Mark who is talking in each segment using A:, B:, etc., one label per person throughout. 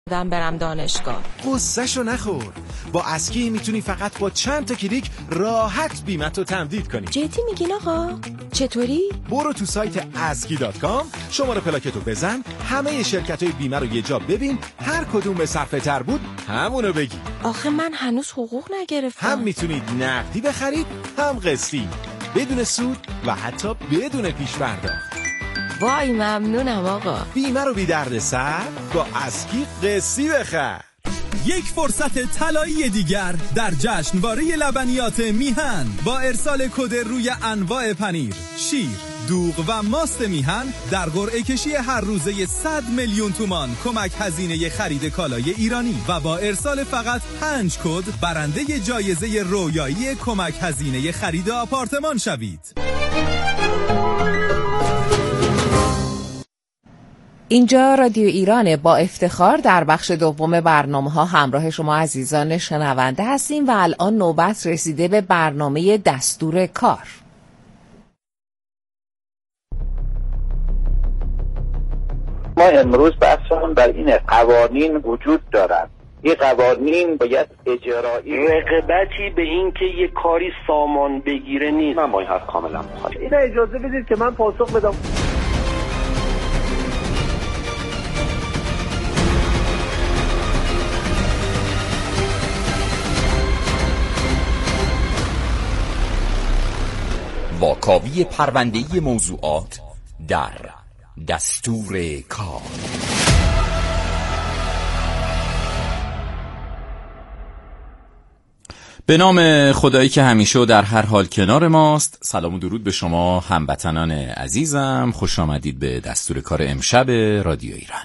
A: برم دانشگاه.
B: قصه‌شو نخور. با اسکی میتونی فقط با چند تا کلیک راحت بیمتو تمدید کنی.
A: جدی میگین آقا؟ چطوری؟
B: برو تو سایت aski.com، شماره پلاکتو بزن، همه شرکت‌های بیمه رو یه جا ببین، هر کدوم به صرفه تر بود همونو بگی.
A: آخه من هنوز حقوق نگرفتم.
B: هم میتونید نقدی بخرید، هم قسطی، بدون سود و حتی بدون پیش پرداخت.
A: وای ممنونم آقا.
B: بیمه رو بی درد سر با اسکی قسطی بخر.
C: یک فرصت طلایی دیگر در جشنواره لبنیات میهن با ارسال کد روی انواع پنیر، شیر، دوغ و ماست میهن در قرعه کشی هر روزه 100 میلیون تومان کمک هزینه خرید کالای ایرانی و با ارسال فقط 5 کد برنده جایزه رویایی کمک هزینه خرید آپارتمان شوید.
D: اینجا رادیو ایرانه. با افتخار در بخش دوم برنامه‌ها همراه شما عزیزان شنونده هستیم و الان نوبت رسیده به برنامه دستور کار.
E: ما امروز بحثمون بر این قوانین وجود دارد. این قوانین باید اجرایی،
F: رقابتی به این که یک کاری سامان بگیره نیست.
E: من با این حرف کاملا مخالفم.
F: این اجازه بدید که من پاسخ بدم.
G: واکاوی پرونده‌ای موضوعات در دستور کار. به نام خدایی که همیشه و در هر حال کنار ماست. سلام و درود به شما هموطنان عزیزم. خوش آمدید به دستور کار امشب رادیو ایران.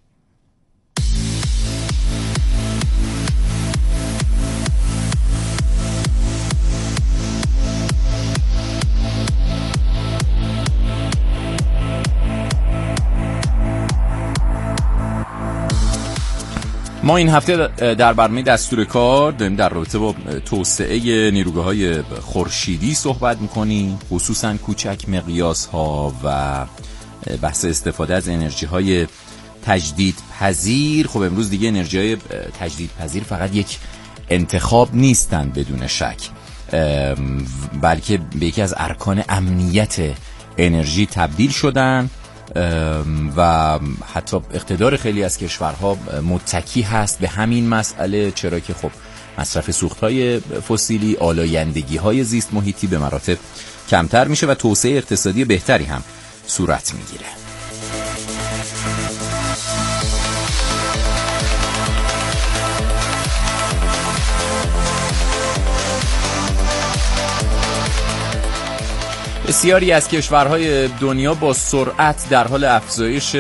G: ما این هفته در برنامه دستور کار داریم در رابطه با توسعه نیروگاه‌های خورشیدی صحبت می‌کنیم، خصوصاً کوچک مقیاس‌ها و بحث استفاده از انرژی‌های تجدیدپذیر. خب امروز دیگه انرژی‌های تجدیدپذیر فقط یک انتخاب نیستند بدون شک، بلکه به یکی از ارکان امنیت انرژی تبدیل شدن و حتی اقتدار خیلی از کشورها متکی هست به همین مسئله، چرا که خب مصرف سوختهای فسیلی، آلایندگی‌های زیست محیطی به مراتب کمتر میشه و توسعه اقتصادی بهتری هم صورت میگیره. بسیاری از کشورهای دنیا با سرعت در حال افزایش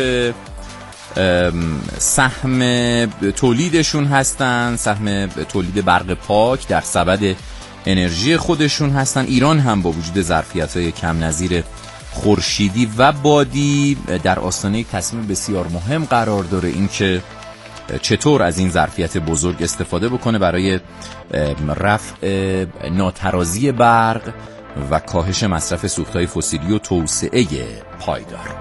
G: سهم تولیدشون هستن، سهم تولید برق پاک در سبد انرژی خودشون هستن. ایران هم با وجود ظرفیت‌های کم نظیر خورشیدی و بادی در آستانه یک تصمیم بسیار مهم قرار داره، این که چطور از این ظرفیت بزرگ استفاده بکنه برای رفع ناترازی برق و کاهش مصرف سوختهای فسیلی و توسعه پایدار.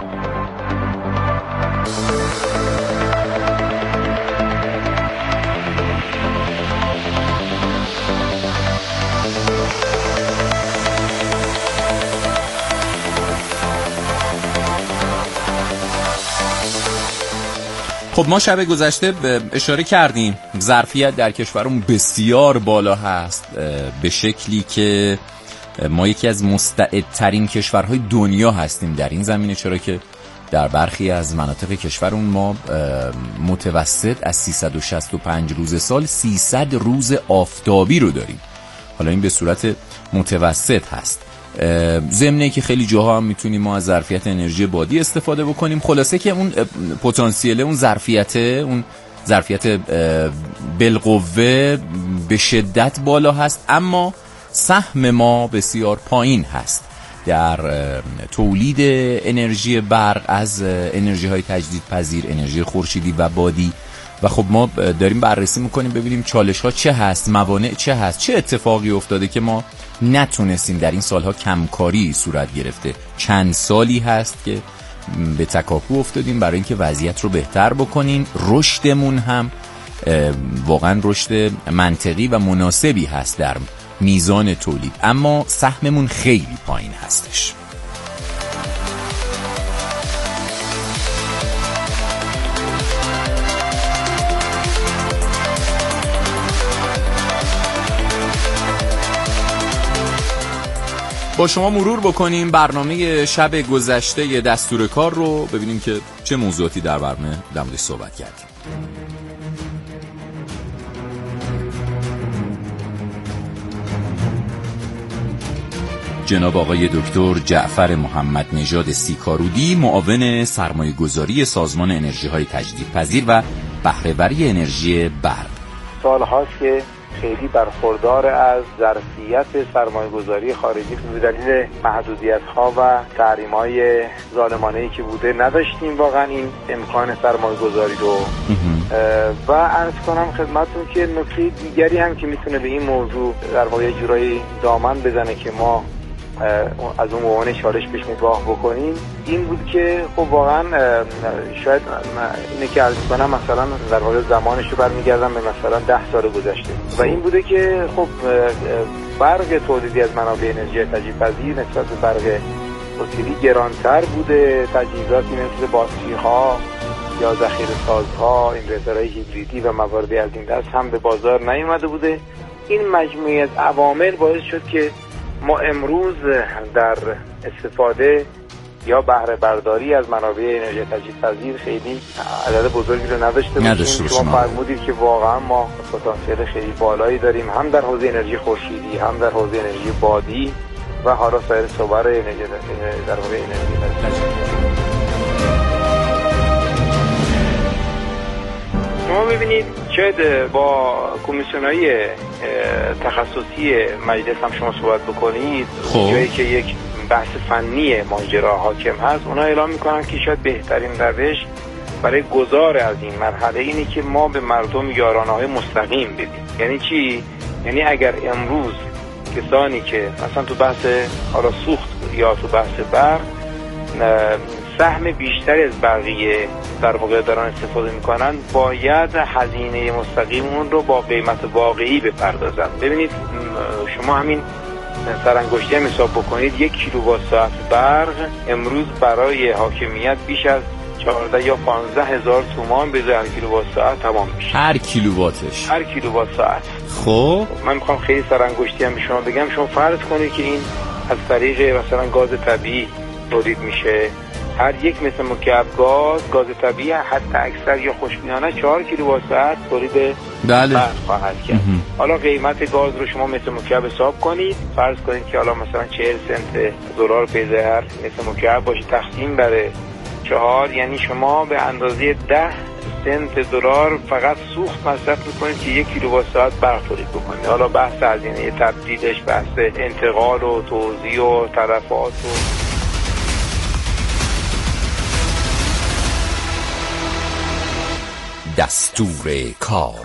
G: خب ما شب گذشته اشاره کردیم ظرفیت در کشورمون بسیار بالا هست، به شکلی که ما یکی از مستعدترین کشورهای دنیا هستیم در این زمینه، چرا که در برخی از مناطق کشورمون ما متوسط از 365 روز سال 300 روز آفتابی رو داریم. حالا این به صورت متوسط هست، ضمنه که خیلی جاها هم میتونیم ما از ظرفیت انرژی بادی استفاده بکنیم. خلاصه که اون پتانسیل، اون ظرفیت بالقوه به شدت بالا هست، اما سهم ما بسیار پایین هست در تولید انرژی برق از انرژی های تجدیدپذیر، انرژی خورشیدی و بادی. و خب ما داریم بررسی میکنیم ببینیم چالش ها چه هست، موانع چه هست، چه اتفاقی افتاده که ما نتونستیم. در این سالها کمکاری صورت گرفته، چند سالی هست که به تکاپو افتادیم برای اینکه وضعیت رو بهتر بکنیم. رشدمون هم واقعا رشد منطقی و مناسبی هست در میزان تولید، اما سهممون خیلی پایین هستش. با شما مرور بکنیم برنامه شب گذشته دستور کار رو، ببینیم که چه موضوعاتی در برنامه در موردش صحبت کردیم. جناب آقای دکتر جعفر محمد نژاد سیکارودی، معاون سرمایه‌گذاری سازمان انرژی‌های تجدیدپذیر و بهره‌وری انرژی برق.
E: سال‌هاست که خیلی برخوردار از ظرفیت سرمایه‌گذاری خارجی به دلیل محدودیت‌ها و تحریم‌های ظالمانه‌ای که بوده نداشتیم واقعا این امکان سرمایه‌گذاری رو. و عرض کنم خدمتتون که نکته دیگری هم که میتونه به این موضوع در واقع یه جورایی دامن بزنه که ما از اون عنوان چالش بهش نگاه بکنیم، این بود که خب واقعا شاید اینه که عرض کنم مثلا در واقع زمانش رو برمیگردم به مثلا 10 سال گذشته و این بوده که خب برق تولیدی از منابع انرژی تجدیدپذیر نسبت به برق فسیلی گرانتر بوده. تجهیزاتی مثل باتری‌ها یا ذخیره‌سازها، اینورترهای هیبریدی و مواردی از این دست هم به بازار نیومده بوده. این مجموعه از عوامل باعث شد که ما امروز در استفاده یا بهره برداری از منابع انرژی تجدیدپذیر خیلی عدد بزرگی رو نداشته باشیم. شما فرمودید که واقعا ما پتانسیل خیلی بالایی داریم، هم در حوزه انرژی خورشیدی، هم در حوزه انرژی بادی و حالا سایر صور انرژی در حوزه انرژی تجدیدپذیر. شما ببینید شاید با کمیسیون‌های تخصصی مجلس هم شما صحبت بکنید، جایی که یک بحث فنی ماجرا حاکم هست، اونا اعلام میکنن که شاید بهترین روش برای گذار از این مرحله اینه که ما به مردم یارانه‌های مستقیم بدیم. یعنی چی؟ یعنی اگر امروز کسانی که مثلا تو بحث حالا سوخت یا تو بحث برق سهم بیشتری از بقیه در واقع دارن استفاده میکنن، باید هزینه مستقیم اون رو با قیمت واقعی بپردازن. ببینید شما همین سرانگشتی هم حساب بکنید، 1 کیلووات ساعت برق امروز برای حاکمیت بیش از 14 یا 15 هزار تومان به هر کیلووات ساعت تمام میشه. هر کیلووات ساعت. خب من میخوام خیلی سرانگشتی هم به شما بگم، شما فرض کنید که این از طریق مثلا گاز طبیعی تولید میشه. هر یک متر مکعب گاز طبیعی حتی اکثر یا خوشبینانه 4 کیلووات ساعت تولید برق خواهد کرد. حالا قیمت گاز رو شما متر مکعب حساب کنید، فرض کنید که حالا مثلا 40 سنت دلار به هر متر مکعب باشه، تقسیم بر 4، یعنی شما به اندازه 10 سنت دلار فقط سوخت مصرف میکنید که 1 کیلووات ساعت برق تولید بکنید. حالا بحث هزینه تبدیلش، بحث انتقال و توزیع و تلفات و
G: دستور کار.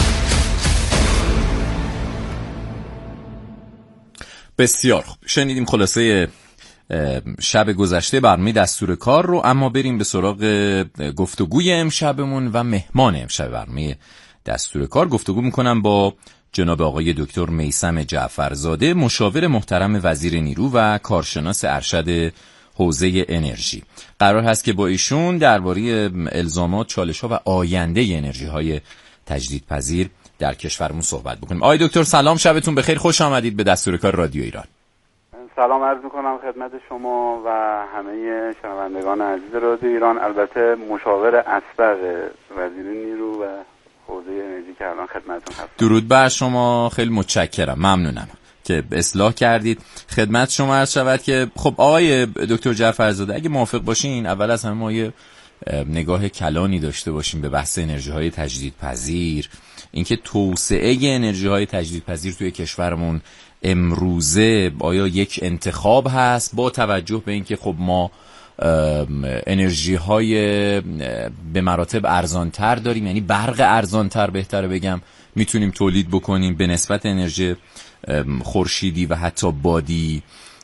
G: بسیار خوب، شنیدیم خلاصه شب گذشته برنامه دستور کار رو، اما بریم به سراغ گفتگوی امشبمون و مهمان امشب برنامه دستور کار. گفتگو میکنم با جناب آقای دکتر میثم جعفرزاده، مشاور محترم وزیر نیرو و کارشناس ارشد حوزه انرژی. قرار هست که با ایشون درباره الزامات، چالش‌ها و آینده انرژی‌های تجدیدپذیر در کشورمون صحبت بکنیم. آقای دکتر سلام، شبتون بخیر، خوش آمدید به دستور کار رادیو ایران.
H: سلام عرض می‌کنم خدمت شما و همه شنوندگان عزیز رادیو ایران، البته مشاور اسبق وزیر نیرو و حوزه انرژی که الان خدمتتون هستم.
G: درود بر شما، خیلی متشکرم، ممنونم که اصلاح کردید. خدمت شما عرض شود که خب آقای دکتر جعفرزاده، اگه موافق باشین اول از همه ما یه نگاه کلانی داشته باشیم به بحث انرژی‌های تجدیدپذیر، اینکه توسعه انرژی‌های تجدیدپذیر توی کشورمون امروزه آیا یک انتخاب هست با توجه به اینکه خب ما انرژی‌های به مراتب ارزان‌تر داریم، یعنی برق ارزان‌تر بهتره بگم میتونیم تولید بکنیم به نسبت انرژی خورشیدی و حتی بادی.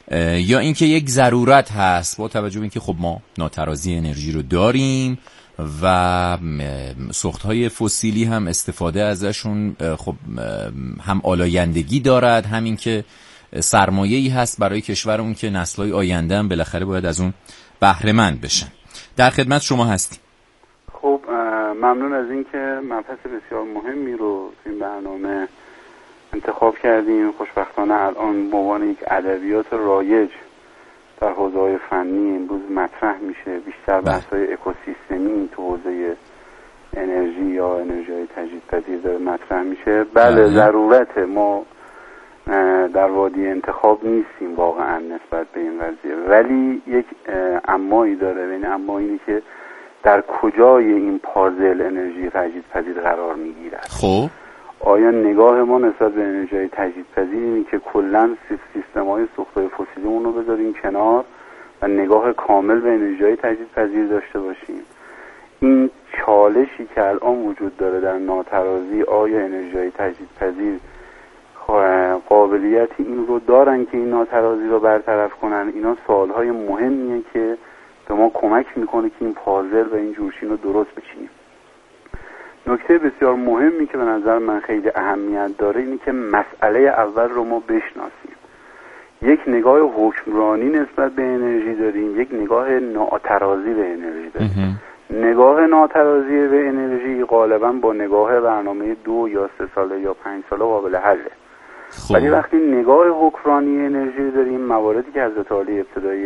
G: یا اینکه یک ضرورت هست با توجه به اینکه خب ما ناترازی انرژی رو داریم و سوخت‌های فسیلی هم استفاده ازشون خب هم آلایندگی دارد، همین که سرمایه‌ای هست برای کشورمون که نسل‌های آینده هم بالاخره باید از اون بهره مند بشن. در خدمت شما هستیم.
H: خب ممنون از این که مبحث بسیار مهمی رو این برنامه انتخاب کردیم. خوشبختانه الان به عنوان یک ادبیات رایج در حوزه‌های فنی امروز مطرح میشه. بیشتر بحث‌های اکوسیستمی تو حوزه انرژی یا انرژی‌های تجدیدپذیر داره مطرح میشه. بله ضرورت ما در وادی انتخاب نیستیم واقعا نسبت به این قضیه، ولی یک امایی داره. یعنی اما اینه که در کجای این پازل انرژی تجدیدپذیر قرار میگیرد.
G: خب
H: آیا نگاه ما نسبت به انرژی تجدیدپذیر اینه که کلا سیستم‌های سوخت‌های فسیلیمون رو بذاریم کنار و نگاه کامل به انرژی تجدیدپذیر داشته باشیم؟ این چالشی که الان وجود داره در ناترازی، آیا انرژی تجدیدپذیر قابلیت این رو دارن که این ناترازی رو برطرف کنن؟ اینا سوالهای مهمیه که به ما کمک میکنه که این پازل و این جوشین رو درست بچینیم. نکته بسیار مهمی که به نظر من خیلی اهمیت داره اینه که مسئله اول رو ما بشناسیم. یک نگاه حکمرانی نسبت به انرژی داریم، یک نگاه ناترازی به انرژی داریم. نگاه ناترازی به انرژی غالبا با نگاه برنامه 2 یا 3 ساله یا 5 ساله قابل حله. ولی وقتی نگاه حکمرانی انرژی داریم، مواردی که حضرت عالی ابتدایی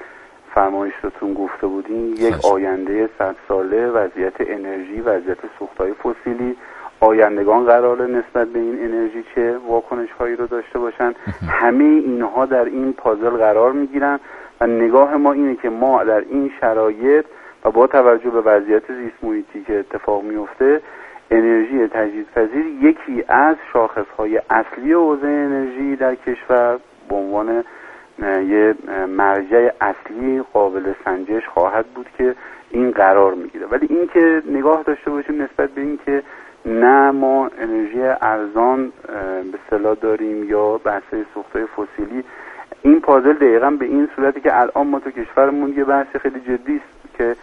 H: فرمایشتون گفته بودین، یک آینده 100 ساله وضعیت انرژی، وضعیت سوخت‌های فسیلی، آیندگان قراره نسبت به این انرژی چه واکنش‌هایی رو داشته باشن، همه اینها در این پازل قرار میگیرن و نگاه ما اینه که ما در این شرایط و با توجه به وضعیت زیست محیطی که اتفاق میفته، انرژی تجدیدپذیر یکی از شاخص‌های اصلی حوزه انرژی در کشور به عنوان یه مرجع اصلی قابل سنجش خواهد بود که این قرار میگیره. ولی این که نگاه داشته باشیم نسبت به این که نه ما انرژی ارزان به اصطلاح داریم یا بحث‌های سوخت‌های فسیلی، این پازل دقیقاً به این صورتی که الان ما تو کشورمون یه بحث خیلی جدی است که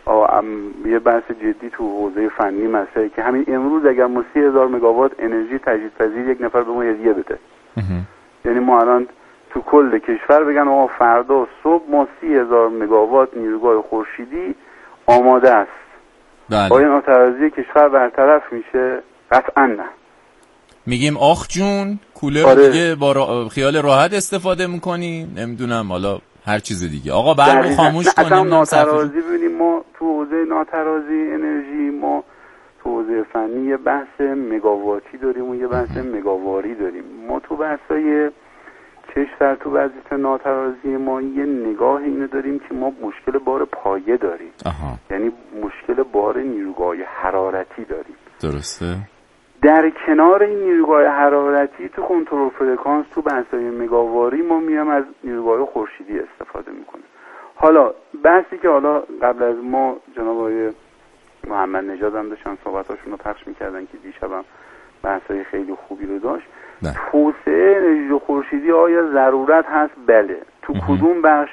H: یه بحث جدی تو حوزه فنی مسئله که همین امروز اگر ما 30,000 مگاوات انرژی تجدیدپذیر یک نفر به ما هدیه بده، یعنی ما الان تو کل کشور بگن آقا فردا صبح ما 30,000 مگاوات نیروگاه خورشیدی آماده است. آیا ناترازی کشور برطرف میشه؟ قطعا نه.
G: میگیم آخ جون کولر دیگه با خیال راحت استفاده میکنیم، نمیدونم حالا هر چیز دیگه، آقا برق خاموش کنیم.
H: اصلا ناترازی ببینیم، ما تو حوزه ناترازی انرژی ما تو حوزه فنی یه بحث مگاواتی داریم و یه بحث مگاواری داریم. ما تو بحثای کشور تو وضعیت ناترازی ما یه نگاه اینو داریم که ما مشکل بار پایه داریم. یعنی مشکل بار نیروگاه حرارتی داریم.
G: درسته.
H: در کنار این نیروگاه حرارتی تو کنترل فرکانس تو بحث‌های مگاواری ما میام از نیروگاه خورشیدی استفاده میکنیم. حالا بحثی که حالا قبل از ما جناب آقای محمد نژاد هم داشتن صحبتاشون رو پخش میکردن که دیشبم بحث‌های خیلی خوبی رو داشت. توسعه انرژی خورشیدی آیا ضرورت هست؟ بله. تو کدوم بخش؟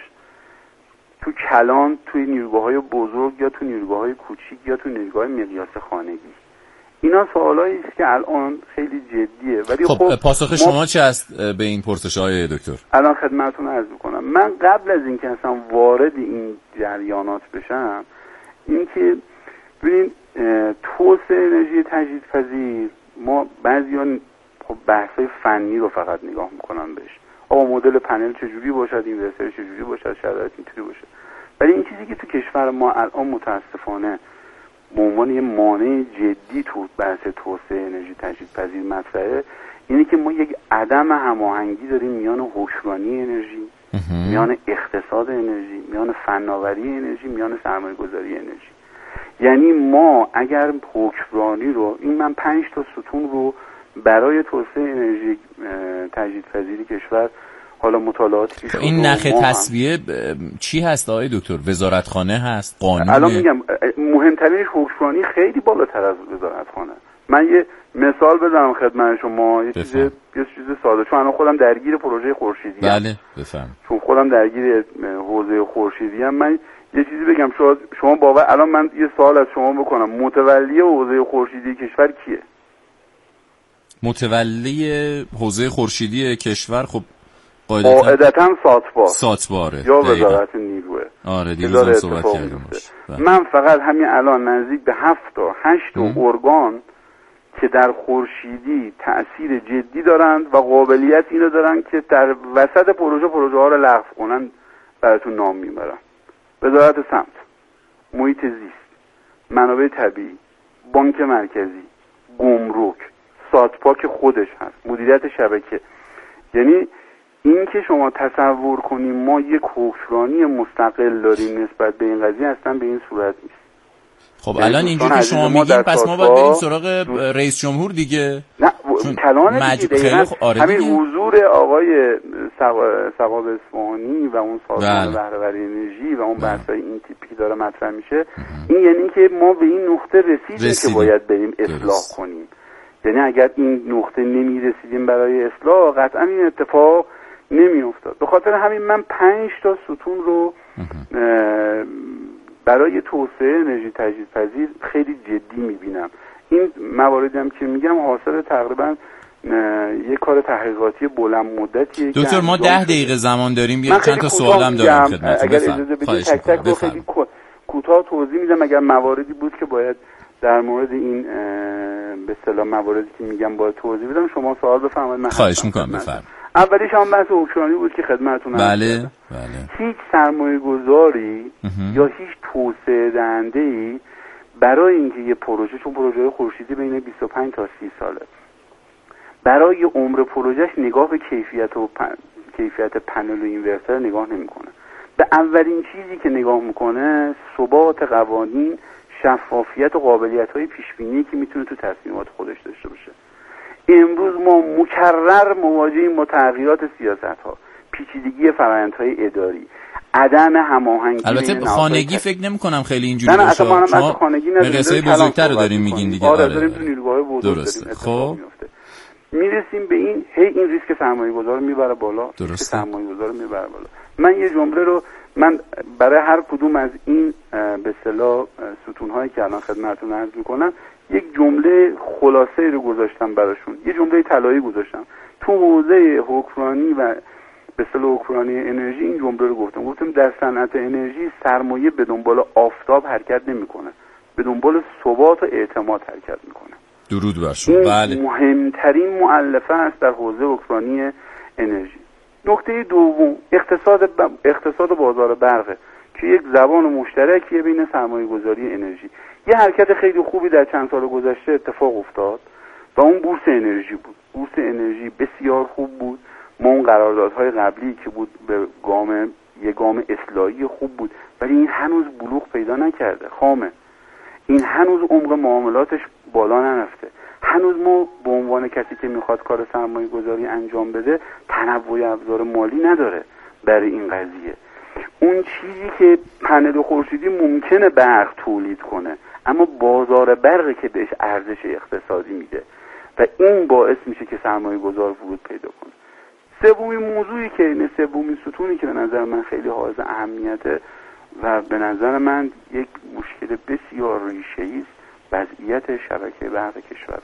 H: تو کلان، توی نیروگاه‌های بزرگ یا تو نیروگاه‌های کوچیک یا تو نیروگاه مقیاس خانگی؟ اینا سوالایی است که الان خیلی جدیه. ولی
G: خب پاسخ شما چه است به این پرسش‌های دکتر؟
H: الان خدمتتون عرض می‌کنم. من قبل از اینکه اصلا وارد این جریانات بشم، اینکه ببین توسعه انرژی تجدیدپذیر، ما بعضیان خب بحث‌های فنی رو فقط نگاه می‌کنن بهش. آقا مدل پنل چجوری باشد، اینورتر چجوری باشد، شرایط اینطوری باشه. ولی این چیزی که تو کشور ما الان متأسفانه به عنوان یه مانع جدی تو بحث توسعه انرژی تجدیدپذیر مطرحه، اینه که ما یک عدم هماهنگی داریم میان حکمرانی انرژی، میان اقتصاد انرژی، میان فناوری انرژی، میان سرمایه‌گذاری انرژی. یعنی ما اگر حکمرانی رو، این من 5 تا ستون رو برای توسعه انرژی تجدیدپذیر کشور حالا مطالعاتی که
G: این نخ تصفیه چی هست آقای دکتر؟ وزارتخانه هست؟ قانونه؟
H: الان میگم مهمترینش حکمرانی خیلی بالاتر از وزارتخانه. من یه مثال بزنم خدمت شما، یه چیز ساده، چون الان خودم درگیر پروژه خورشیدی ام.
G: بله بفهم.
H: چون خودم درگیر حوزه خورشیدی ام، من یه چیزی بگم شما باور، الان من یه سوال از شما بکنم، متولی حوزه خورشیدی کشور کیه؟
G: متولی حوزه خورشیدی کشور خب
H: قاعدتاً
G: ساتباره
H: یا وزارت نیروه.
G: آره دیگه هم صحبت کردیم.
H: من فقط همین الان نزدیک به 7 تا 8 ارگان که در خورشیدی تأثیر جدی دارند و قابلیت اینو دارن که در وسط پروژه ها رو لغو کنن براتون نام میبرم. وزارت سمت، محیط زیست، منابع طبیعی، بانک مرکزی، گمرک، ساتپاک خودش هست، مدیریت شبکه. یعنی این که شما تصور کنیم ما یک حکمرانی مستقل داریم نسبت به این قضیه اصلا به این صورت نیست.
G: خب الان اینجوری که شما میگین پس ما باید بریم سراغ رئیس جمهور دیگه.
H: نه کلان دیگه همین حضور آقای ثواب اصفهانی و اون سازمان بهره‌وری انرژی و اون بحثای این تیپی که داره مطرح میشه، این یعنی که ما به این نقطه رسیدیم که باید بریم اصلاح کنیم. یعنی اگر این نقطه نمی رسیدیم برای اصلاح قطعا این اتفاق نمی افتاد. به خاطر همین من 5 تا ستون رو برای توسعه انرژی تجدیدپذیر خیلی جدی میبینم. این مواردی هم که میگم حاصل تقریبا یک کار تحقیقاتی بلند مدتیه.
G: دکتر ما 10 دقیقه زمان داریم، یه چند تا سوالم دارم خدمتتون.
H: اگر اجازه بدید تک تک رو خیلی کوتاه توضیح میدم. اگر مواردی بود که باید در مورد این به اصطلاح مواردی که میگم باید توضیح بدم، شما سوال بفرمایید. من
G: خواهش میکنم بفرمایید.
H: اولیش هم بحث حکمرانی بود که خدمتتون
G: بله.
H: هیچ سرمایه‌گذاری یا هیچ توسعه دهنده‌ای برای اینکه یه پروژه، چون پروژه خورشیدی بین 25 تا 30 ساله، برای عمر پروژهش نگاه به کیفیت پنل و اینورتر نگاه نمیکنه. به اولین چیزی که نگاه میکنه ثبات قوانین، شفافیت و قابلیت‌های پیش‌بینی که میتونه تو تصمیمات خودش داشته باشه. امروز ما مکرر مواجهیم با تغییرات سیاست‌ها، پیچیدگی فرآیندهای اداری، عدم هماهنگی.
G: البته خانگی فکر نمی‌کنم خیلی اینجوری باشه.
H: نه اصلا ما خانگی نداریم،
G: مقیاسای بزرگتر رو داریم میگین دیگه.
H: آره داریم تو نیروگاه بزرگ
G: درسته.
H: داریم. خب میرسیم به این این ریسک سرمایه‌گذار رو میبره بالا، ریسک سرمایه‌گذار رو میبره بالا. من یه جمله رو برای هر کدوم از این به اصطلاح ستون‌هایی که الان خدمتتون عرض می‌کنم یک جمله خلاصه‌ای رو گذاشتم براشون. یه جمله طلایی گذاشتم. تو حوزه حکمرانی و به اصطلاح حکمرانی انرژی این جمله رو گفتم در صنعت انرژی سرمایه به دنبال آفتاب حرکت نمی‌کنه، به دنبال ثبات و اعتماد حرکت می‌کنه.
G: درود بر شما. بله.
H: مهمترین مؤلفه است در حوزه حکمرانی انرژی. نکته دوم اقتصاد بازار برقه که یک زبان مشترکیه بین سرمایه‌گذاری انرژی. یه حرکت خیلی خوبی در چند سال گذشته اتفاق افتاد و اون بورس انرژی بود. بورس انرژی بسیار خوب بود. ما اون قراردادهای قبلی که بود به گام اصلاحی خوب بود، ولی این هنوز بلوغ پیدا نکرده، خامه. این هنوز عمق معاملاتش بالا نرفته. هنوز ما به عنوان کسی که میخواد کار سرمایه گذاری انجام بده تنوع ابزار مالی نداره برای این قضیه. اون چیزی که پنل خورشیدی ممکنه برق تولید کنه، اما بازار برقی که بهش ارزش اقتصادی میده و این باعث میشه که سرمایه گذار ورود پیدا کنه. سومین ستونی که به نظر من خیلی حائز اهمیته و به نظر من یک مشکل بسیار ریشه‌ای است، وضعیت شبکه برق کشور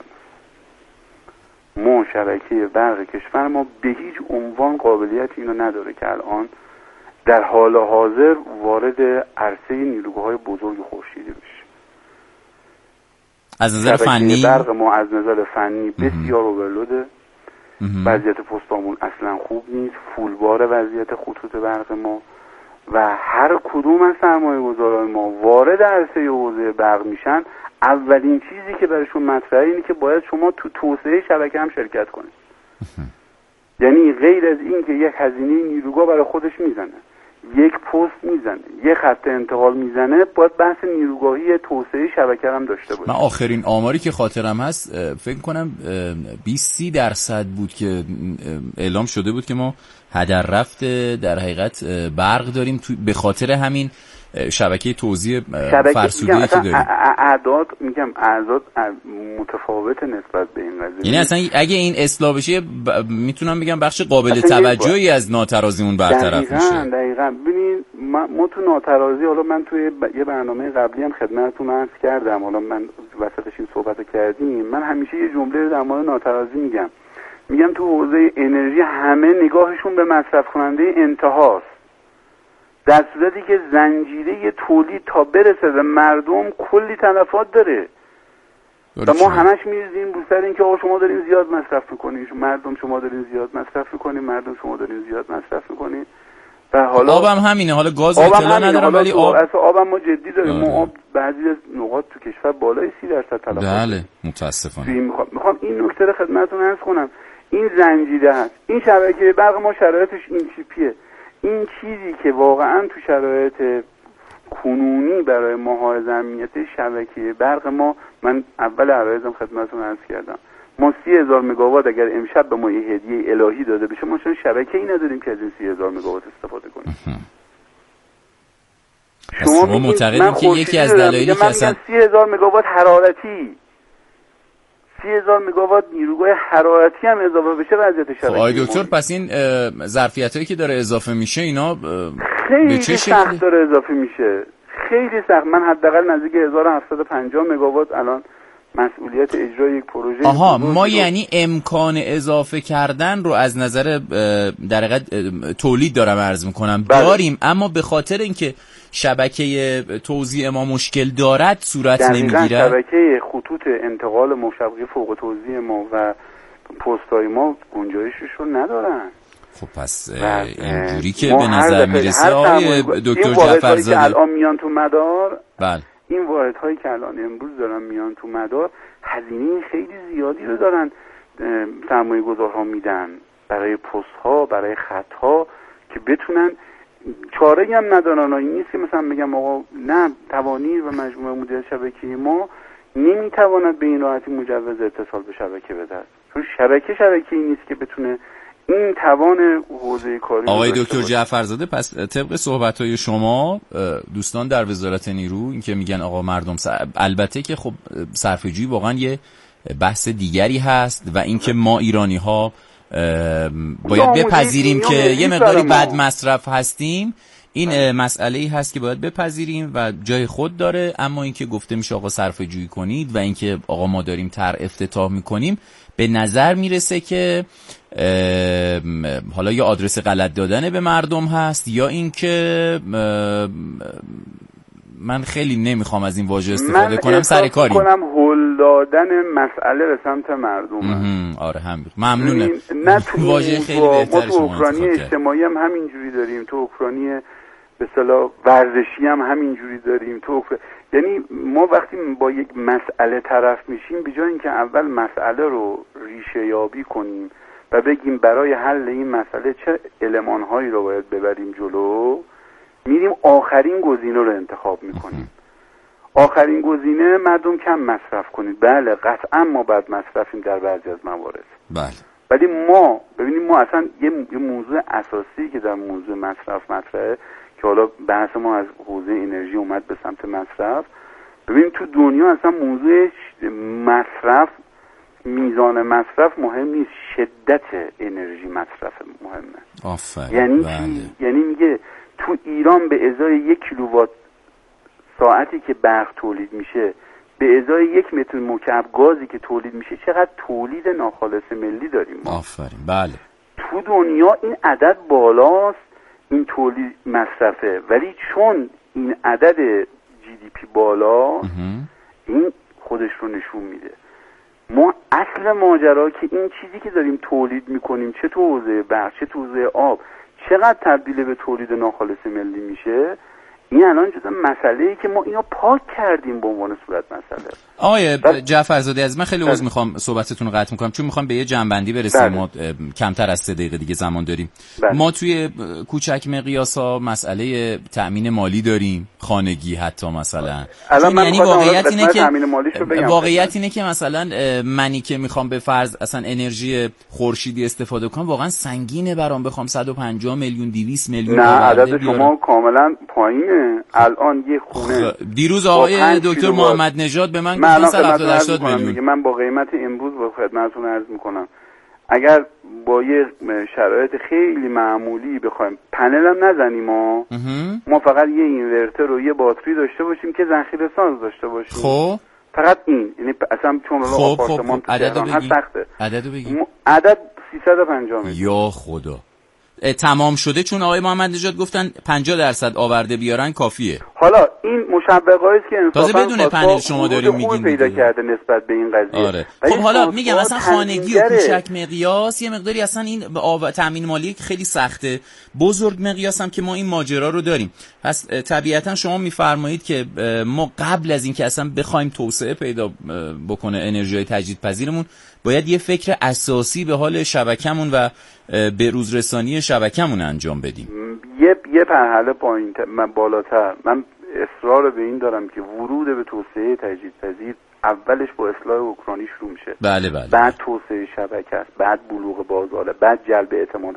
H: ما. شبکه برق کشور ما به هیچ عنوان قابلیت اینو نداره که الان در حال حاضر وارد عرصه نیروگاه‌های بزرگ خورشیدی بشه.
G: از نظر فنی
H: برق ما از نظر فنی بسیار اورلوده. وضعیت پستامون اصلا خوب نیست، فولبار وضعیت خطوط برق ما و هر کدوم از سرمایه‌گذاران ما وارد عرصه حوزه برق میشن، اولین چیزی که براشون مطرحه اینه که باید شما تو توسعه شبکه هم شرکت کنید. یعنی غیر از این که یک هزینه نیروگاه برای خودش میزنه، یک پست میزنه، یک خط انتقال میزنه، باید بحث نیروگاهی توسعه شبکه هم داشته باشه.
G: من آخرین آماری که خاطرم هست فکر کنم 20-30% بود که اعلام شده بود که ما هدر رفته در حقیقت برق داریم به خاطر همین شبکه توزیع فرسوده که داریم.
H: اعداد متفاوت نسبت به این قضیه.
G: یعنی اصلا اگه این اصلاح بشه میتونم بگم بخش قابل توجهی از ناترازیمون برطرف میشه.
H: دقیقاً. ببینید ما تو ناترازی، حالا من توی یه برنامه قبلی هم خدمتتون عرض کردم، حالا من وسطش این صحبتو کردیم، من همیشه یه جمله در مورد ناترازی میگم تو حوزه انرژی همه نگاهشون به مصرف کننده انتهاست، در صورتی که زنجیره تولید تا برسه به مردم کلی تلفات داره و ما همش میریزیم رو سر این که آقا شما دارین زیاد مصرف میکنین، مردم شما دارین زیاد مصرف میکنین، مردم شما دارین زیاد مصرف میکنین. و حالا
G: آبم همینه، حالا گاز اطلاع ندارم ولی
H: آبم ما جدی داریم. ما آب بعضی از نقاط تو کشور بالای 30% تلفات.
G: بله متاسفانه.
H: میخوام این نکته رو خدمتتون عرض کنم. این زنجیره هست. این شبکه برق ما شرایطش این چیپیه. این چیزی که واقعا تو شرایط کنونی برای محافظت امنیت شبکه برق ما، من اول عرایزم خدمتتون عرض کردم، ما 30,000 مگاوات اگر امشب به ما یه هدیه الهی داده بشه، ما چون شبکه‌ای نداریم که از این 30,000 مگاوات استفاده کنیم.
G: شما معتقدید که یکی از دلایلی که اصلا
H: 30,000 مگاوات حرارتی، 30,000 مگاوات نیروگاه حرارتی هم اضافه بشه وضعیت شبکه.
G: آقای دکتر پس این ظرفیتایی که داره اضافه میشه اینا
H: خیلی سخت داره اضافه میشه، خیلی سخت. من حداقل نزدیک 1750 مگاوات الان مسئولیت اجرای یک پروژه.
G: ما یعنی امکان اضافه کردن رو از نظر در حقیقت تولید دارم عرض میکنم داریم، اما به خاطر اینکه شبکه توزیع ما مشکل دارد صورت نمیگیره.
H: شبکه خطوط انتقال شبکه فوق توزیع ما و پست‌های ما گنجایشش رو ندارن.
G: خب پس اینجوری که به نظر میرسه آقای دکتر جعفرزاده
H: که الان میان تو مدار،
G: بله
H: این واحدهایی که الان امروز دارن میان تو مدار هزینه خیلی زیادی رو دارن سرمایه گذارها میدن برای پست ها، برای خط ها که بتونن. چاره‌ای هم ندارن. این نیست که مثلا بگم آقا نه، توانایی و مجموعه مدیریت شبکه ما نمیتواند به این راحتی مجوز اتصال به شبکه بده، چون شبکه‌ای نیست که بتونه این توان حوزه کاری.
G: آقای دکتر جعفرزاده پس طبق صحبت‌های شما دوستان در وزارت نیرو این که میگن آقا مردم البته که خب صرفه‌جویی واقعا یه بحث دیگری هست و اینکه ما ایرانی‌ها باید بپذیریم که یه مقداری بد مصرف هستیم، این مسئله‌ای هست که باید بپذیریم و جای خود داره. اما اینکه گفته میشه آقا صرفه‌جویی کنید و اینکه آقا ما داریم افتتاح میکنیم، به نظر میرسه که حالا یا آدرس غلط دادن به مردم هست یا اینکه من خیلی نمیخوام از این واژه استفاده کنم، سر کاری
H: کنم هول دادن مسئله به سمت مردم.
G: آره ممنونه.
H: نه تو
G: واژه خیلی بهتره.
H: تو اوکراینی اجتماعی هم همینجوری داریم، تو اوکراینی به اصطلاح ورزشی هم همینجوری داریم. یعنی ما وقتی با یک مسئله طرف میشیم، به جای اینکه اول مسئله رو ریشه یابی کنیم و بگیم برای حل این مسئله چه المان‌هایی رو باید ببریم جلو، میریم آخرین گزینه رو انتخاب میکنیم. آخرین گزینه مردم کم مصرف کنید. بله قطعا ما باید مصرفیم در بعضی از موارد.
G: بله.
H: ولی ما ببینیم ما اصلا یه موضوع اساسی که در موضوع مصرف مطرحه که حالا بحث ما از حوزه انرژی اومد به سمت مصرف. ببینیم تو دنیا اصلا موضوع مصرف، میزان مصرف مهم نیست، شدت انرژی مصرف مهمه.
G: آفرین.
H: یعنی میگه تو ایران به ازای 1 کیلووات ساعتی که برق تولید میشه به ازای 1 متر مکعب گازی که تولید میشه چقدر تولید ناخالص ملی داریم ما.
G: آفرین. بله.
H: تو دنیا این عدد بالاست، این تولید مصرفه، ولی چون این عدد جی دی پی بالا این خودش رو نشون میده. ما اصل ماجرا که این چیزی که داریم تولید میکنیم چه تو حوزه برق چه تو حوزه آب چقدر تبدیل به تولید ناخالص ملی میشه، این الان جدا مسئله‌ای که ما اینو پاک کردیم به عنوان صورت مسئله.
G: آقای جعفرزاده از من خیلی عذر میخوام صحبتتون رو قطع میکنم، چون میخوام به یه جنبندی برسیم. ما کمتر از 3 دقیقه دیگه زمان داریم. ما توی کوچک مقیاسا مسئله تأمین مالی داریم، خانگی حتی مثلا. یعنی واقعیت اینه که مثلا منی که میخوام به فرض اصلا انرژی خورشیدی استفاده کنم واقعا سنگینه برام، بخوام 150 میلیون 200 میلیون.
H: نه عدد شما کاملا پایینه. الان یه خونه
G: دیروز آقای دکتر محمد نژاد به من گفتن 180 میلیون.
H: من با قیمت امروز با خدمتتون عرض میکنم اگر با یه شرایط خیلی معمولی بخوایم پنل هم نزنیم ما فقط یه اینورتر و یه باتری داشته باشیم که ذخیره ساز داشته باشیم.
G: خب
H: فقط این، یعنی اصلا چون آپارتمان تو تهران هست سخته.
G: عددو بگی.
H: عدد 350 میلیون.
G: یا خدا تمام شده، چون آقای محمد نژاد گفتن 50% آورده بیارن کافیه.
H: حالا این مشوقایی که
G: تازه بدون پنل شما داریم میگین
H: پیدا کرده نسبت به این قضیه.
G: آره. خب حالا میگم مثلا خانگی و کوچک مقیاس یه مقداری اصلا این تامین مالی خیلی سخته، بزرگ مقیاس هم که ما این ماجرا رو داریم. پس طبیعتا شما میفرمایید که ما قبل از اینکه اصلا بخوایم توسعه پیدا بکنه انرژی تجدیدپذیرمون باید یه فکر اساسی به حال شبکمون و به روزرسانی شبکمون انجام بدیم.
H: یه مرحله پایین من بالاتر من اصرار به این دارم که ورود به توسعه تجدیدپذیر اولش با اصلاح اوکراینی شروع میشه.
G: بله.
H: بعد توسعه شبکه است، بعد بلوغ بازاره، بعد جلب اعتماد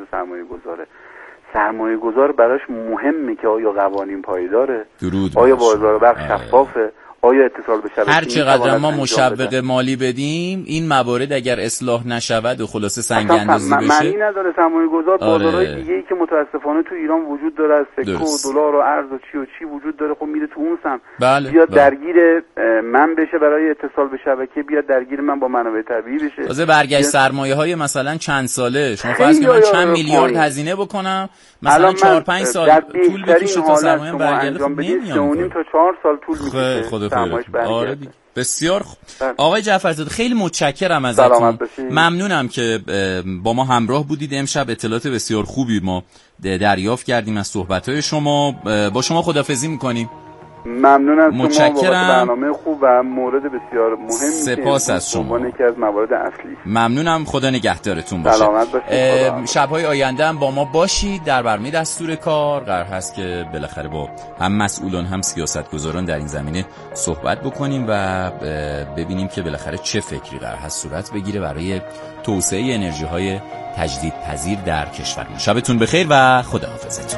H: سرمایه گذار براش مهمه که آیا قوانین پایداره، آیا بازار برق شفافه، آیا اتصال به شبکه.
G: هر چقدر ما مشوق مالی بدیم این موارد اگر اصلاح نشود و خلاصه سنگ اندازی بشه
H: معنی نداره. سرمایه گذار بازارهای دیگه ای که متاسفانه تو ایران وجود داره از سکه و دلار و ارز و چی وجود داره، خب میره تو اون سمت. بیاد درگیر من بشه برای اتصال به شبکه، بیاد درگیر من با منابع طبیعی بشه.
G: تازه برگشت سرمایه‌های مثلا چند ساله شما فرض کنید من چند میلیارد هزینه بکنم مثلا 4-5 سال طول بکشه تا سرمایه‌ام برگرده، خب نمیام
H: تا 4 سال طول میکشه.
G: آره بسیار خوب. آقای جعفرزاده خیلی متشکرم ازتون، ممنونم که با ما همراه بودید امشب. اطلاعات بسیار خوبی ما دریافت کردیم از صحبت‌های شما. با شما خداحافظی می‌کنیم.
H: ممنونم.
G: متشکرم.
H: برنامه خوب و مورد بسیار مهمی
G: سپاس از شما.
H: یکی از موارد اصلی.
G: ممنونم. خدا نگهدارتون باشه.
H: سلامت باشید.
G: شب‌های آینده هم با ما باشید. در برنامه دستور کار قرار هست که بالاخره با هم مسئولان هم سیاستگزاران در این زمینه صحبت بکنیم و ببینیم که بالاخره چه فکری قرار هست صورت بگیره برای توسعه انرژی‌های تجدیدپذیر در کشورمون. شبتون بخیر و خداحافظتون.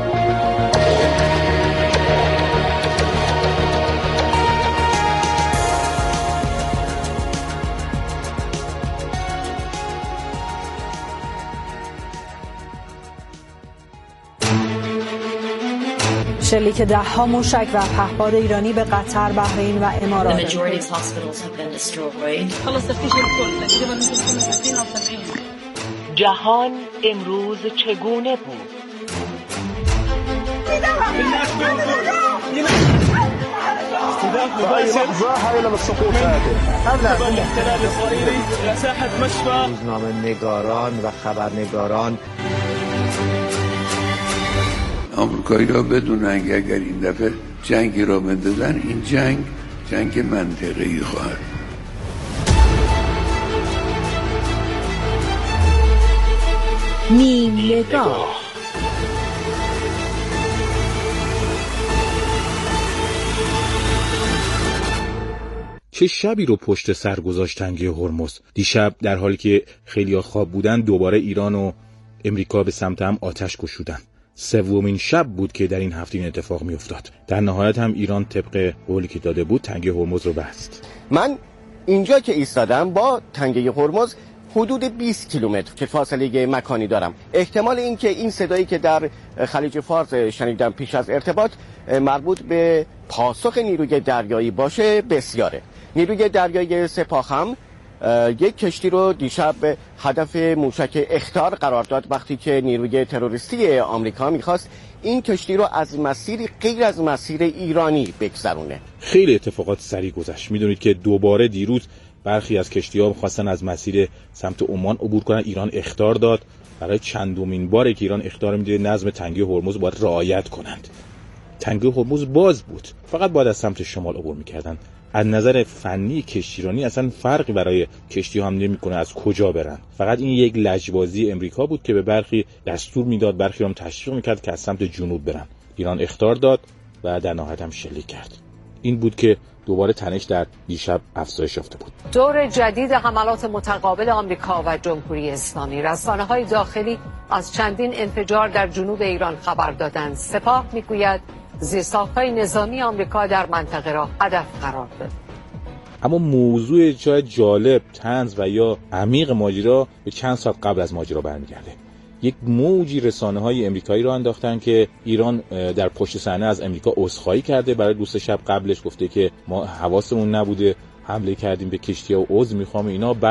I: شلیک ده‌ها موشک و پهپاد ایرانی به قطر، بحرین و امارات.
J: جهان امروز چگونه بود؟
K: روزنامه نگاران و خبرنگاران
L: آمریکایی را بدونن که اگر این دفعه جنگی را بندازن این جنگ منطقه‌ای خواهد.
D: نیم نگاه.
M: چه شبی رو پشت سر گذاشت تنگه هرمز. دیشب در حالی که خیلی‌ها خواب بودن دوباره ایران و امریکا به سمت هم آتش گشودن. سومین شب بود که در این هفته این اتفاق می افتاد. در نهایت هم ایران طبق قولی که داده بود تنگه هرمز رو بست.
N: من اینجا که ایستادم با تنگه هرمز حدود 20 کیلومتر که فاصله مکانی دارم. احتمال این که این صدایی که در خلیج فارس شنیدم پیش از ارتباط مربوط به پاسخ نیروی دریایی باشه بسیاره. نیروی دریایی سپاه هم یک کشتی رو دیشب هدف موشک اخطار قرار داد وقتی که نیروی تروریستی آمریکا میخواست این کشتی رو از مسیری غیر از مسیر ایرانی بگذرونه.
M: خیلی اتفاقات سریع گذشت. میدونید که دوباره دیروز برخی از کشتی‌ها می‌خواستن از مسیر سمت عمان عبور کنن. ایران اخطار داد. برای چندمین باره که ایران اخطار میده نظم تنگه هرمز باید رعایت کنند. تنگه هرمز باز بود، فقط باید از سمت شمال عبور می‌کردن. از نظر فنی کشتیرانی اصلا فرقی برای کشتی‌ها هم نمی‌کنه از کجا برن. فقط این یک لجبازی امریکا بود که به برخی دستور میداد، برخی هم تشویق می‌کرد که از سمت جنوب برن. ایران اخطار داد و در نهایت هم شلیک کرد. این بود که دوباره تنش در دیشب افزایش یافته بود.
O: دور جدید حملات متقابل آمریکا و جمهوری اسلامی. رسانه‌های داخلی از چندین انفجار در جنوب ایران خبر دادند. سپاه میگوید زیرساخت‌های نظامی آمریکا در منطقه را هدف قرار داد.
M: اما موضوع شاید جالب، طنز و یا عمیق ماجرا به چند ساعت قبل از ماجرا برمیگرده. یک موجی رسانه‌های آمریکایی را انداختن که ایران در پشت صحنه از آمریکا عذرخواهی کرده، برای 2 شب قبلش گفته که ما حواسمون نبوده، حمله کردیم به کشتی‌ها و عذر می‌خوام اینا.